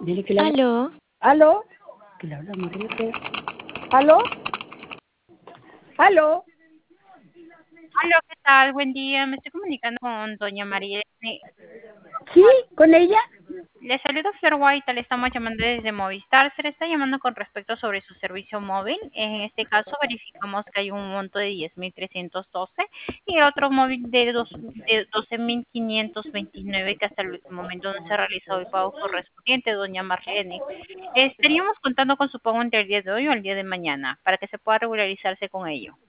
Dile que le hable. Aló, ¿Aló? Que le hablamos, dile que... ¿Aló? ¿Aló? Hola, ¿qué tal? Buen día. Me estoy comunicando con doña María. ¿Sí? ¿Con ella? Le saludo Flor White, le estamos llamando desde Movistar. Se le está llamando con respecto sobre su servicio móvil. En este caso verificamos que hay un monto de 10.312 y otro móvil de 12.529 que hasta el último momento no se ha realizado el pago correspondiente, doña Marlene. Estaríamos contando con su pago entre el día de hoy o el día de mañana para que se pueda regularizarse con ello.